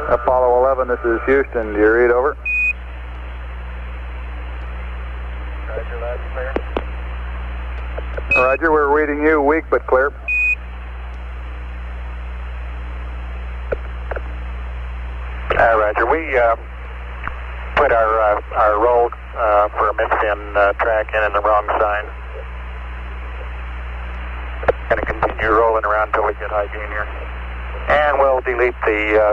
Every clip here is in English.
Apollo 11, this is Houston. Do you read over? Roger, loud and clear. Roger, we're reading you weak but clear. Roger, we put our roll for a misfin track in the wrong sign. Going to continue rolling around until we get high gain here. And we'll delete the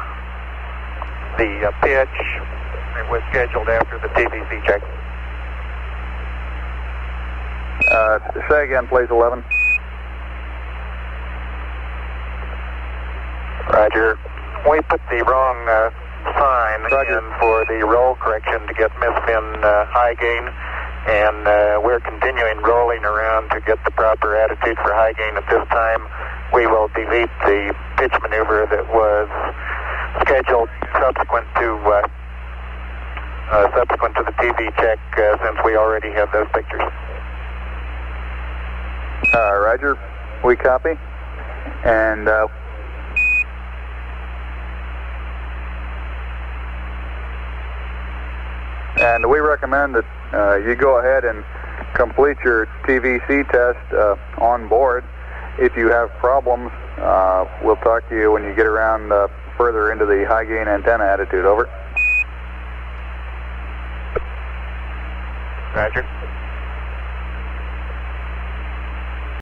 pitch. It was scheduled after the TVC check. Say again, please, 11. Roger. We put the wrong sign Roger. in for the roll correction to get misfin high gain, and we're continuing rolling around to get the proper attitude for high gain. At this time, we will delete the pitch maneuver that was scheduled subsequent to the TV check, since we already have those pictures. Roger, we copy. And we recommend that you go ahead and complete your TVC test on board. If you have problems, we'll talk to you when you get around further into the high gain antenna attitude. Over. Roger.